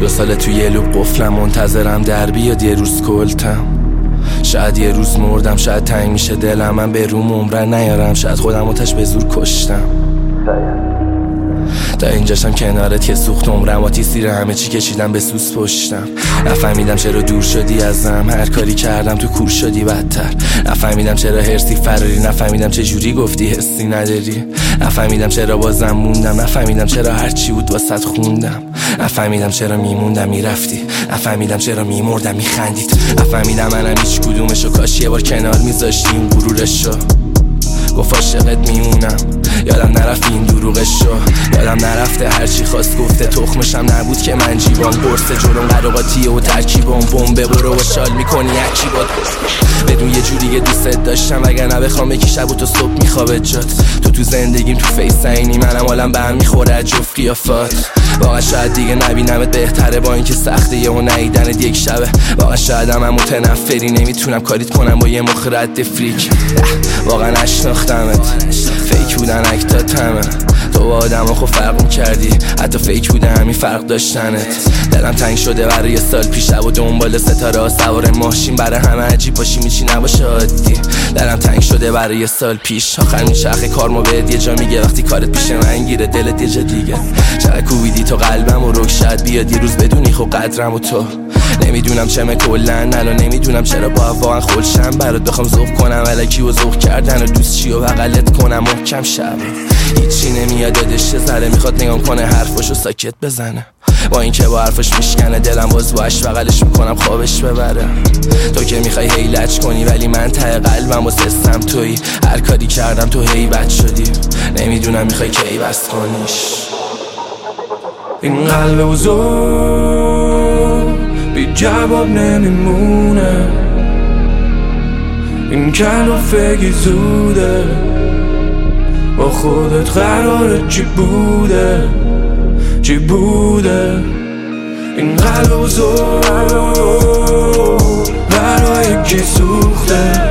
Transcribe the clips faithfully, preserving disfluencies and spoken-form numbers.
دو ساله توی یه لوب قفلم، منتظرم در بیاد یه روز کلتم. شاید یه روز مردم، شاید تنگ میشه دلم، من به روم عمرن نیارم، شاید خودم آتش به زور کشتم. تا اینجاشم کنارت که سوخت عمرم، آتی سیر همه چی کشیدم به سوس پشتم. نفهمیدم چرا دور شدی ازم، هر کاری کردم تو کور شدی بدتر. نفهمیدم چرا هرسی فراری، نفهمیدم چه جوری گفتی حسی نداری. نفهمیدم چرا بازم موندم، نفهمیدم چرا هرچی بود واسط خوندم. نفهمیدم چرا میموندم میرفتی، نفهمیدم چرا میمردم میخندید. نفهمیدم منم هیچ کدومشو، کاش یه بار کنار میذاشتی اون غرورشو. گفت عاشقت میمونم، یادم نرفت این دروغشو. یادم نرفته هرچی خواست گفته، تخمشم نبود که من جیبام برسه جلوم قراقاتیه و ترکیبم بمبه. برو و شال میکنی هرچی باد بدون یه جوری دوستت داشتم، وگرنه بخوام یکی شب و تو صبح میخوابه جات. تو تو زندگیم تو فیسینی، منم حالم به هم میخوره از جفت قیافات. واقعا شاید دیگه نبینمت بهتره، با اینکه سخته یه و نیدنت یک شبه. واقعا شاید هم متنفری، نمیتونم کاریت کنم با یه مخ رد فریک. واقعا نشناختمت، فیک بودن اکتاتمه. تو با آدم ها خب فرق کردی، حتی فیک بوده همین فرق داشتنت. دلم تنگ شده برای سال پیش، و دنبال ستاره ها سوار ماشین، برای همه عجیب باشی میچی نباشه عادی. دلم تنگ شده برای سال پیش، آخر میچرخه کارمو بهت یه جا میگه، وقتی کارت پیش من گیره دلت یه جا دیگه. چقدر کوبیدی تو قلبم و رک، شاید بیاد یه روز بدونی خب قدرم و تو. نمیدونم چمه کلن الان، نمیدونم چرا با واقعا خلشم برات بخوام ذوق کنم الکی و ذوق کردن و دوست چی و بغلت کنم محکم شب. هیچی نمیاد یادش ذره، میخواد نگام کنه حرفاشو ساکت بزنه. با اینکه با حرفش میشکنه دلم، باز باش بغلش میکنم خوابش ببره. تو که میخوای هی لج کنی، ولی من ته قلبم و سستم تویی. هر کاری کردم تو هی بد شدی، نمیدونم میخوای کی بست کنیش. این قلب بزرگ بی جواب نمیمونه، این کلافگی زوده. با خودت قراره چی بوده چی بوده. این قلب بزرگ برای کی سوخته،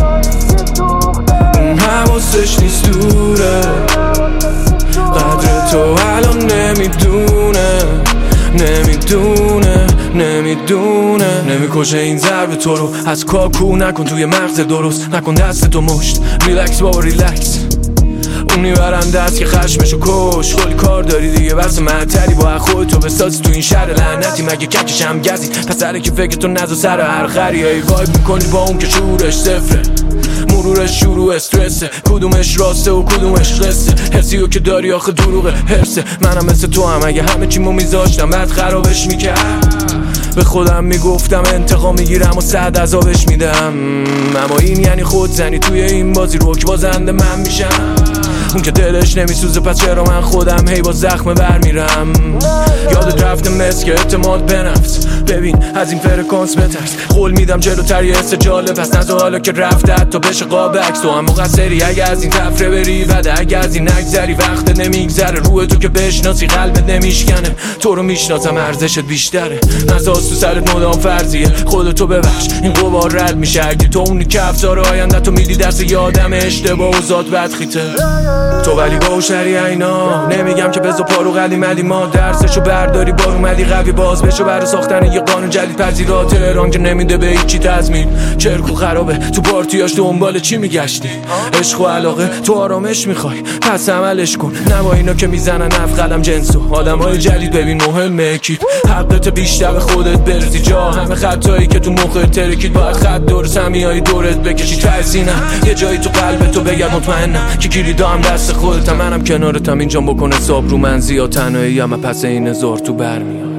اون حواسش نیست دوره. قدر تو الان نمیدونه نمیدونه نمیدونه. نمیکشه این ضرب تو رو، از کاکو نکن توی مغز درست. نکن دست تو مشت، ریلکس بابا ریلکس. اونی برم دست که خشمشو کش. خیلی کار داری دیگه، بس معطلی با خودتو بسازی تو این شهر لعنتی. مگه ککشم گزی پسره که فکر تو نزو سر هر خری. ای وایب میکنی با اون که شورش صفره، مرورش شروع استرسه. کدومش راسته و کدومش قصه، حسیو که داری آخه دروغه حرسه. منم مثل تو هم، اگه همه چیمو میذاشتم بعد خرابش میکرد. به خودم میگفتم انتقام میگیرم و صد عذابش میدم، اما این یعنی خود زنی توی این بازی، روک بازنده من میشم. اون که دلش نمیسوزه پس چرا من خودم هی با زخم برمیرم. یادت رفته مثل که اعتماد به نفس، ببین از این فرکانس بترس. قول میدم جلوتر یه حس جالب، پس نزا حالا که رفته حتی بشه قاب عکس. تو هم مقصری اگه از این تفره بری، بده اگه از این نگذری. وقت نمیگذره روح تو که بشناسی، قلبت نمیشکنه. تو رو میشناسم ارزشت بیشتره، نزاز تو سرت مدام فرضیه. خودتو ببخش این غبار رد میشه، اگه تو اونی که افزار آینده تو میدی دست یادم اشتباه و ذات بدخیته. تو ولی باوشری اینا، نمیگم که بزا پارو قدیم علی ما. درسشو برداری بار اومدی قوی باز بشو برای ساختن یه قانون جدید. پذیرات ایران که نمیده به هیچی تضمین، چرکو خرابه تو پارتیاش دنبال چی میگشتی؟ عشق و علاقه تو آرامش میخوای پس عملش کن، نبا اینا که میزنن اف قلم جنسو. آدمای جدید ببین مهمه اکیپ، حقت بیشتر به خودت برسی جا. همه خطایی که تو مخت ترکید باید خط دور سمیای دورت بکشی. ترسینم یه جایی تو قلب تو بگرد مطمئنم که کلیدا هم دست خودتم. منم کنارتم اینجام بکنه حساب رو من زیاد تنهایی، اما پس این هزار تو برمیاد.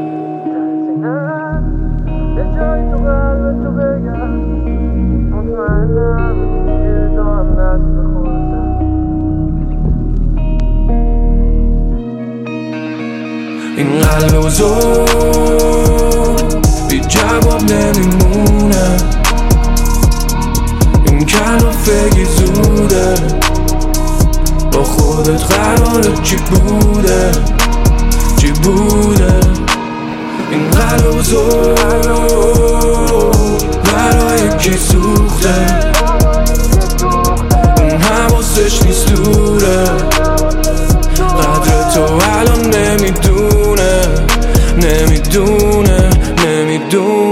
این قلب بزرگ بی جواب نمیمونه، این کلافگی زوده. با خودت قراره چی بوده چی بوده. این قلب بزرگ برای کی سوخته، اون حواسش نیست دوره. قدر تو الان نمیدونه نمیدونه نمیدونه نمیدونه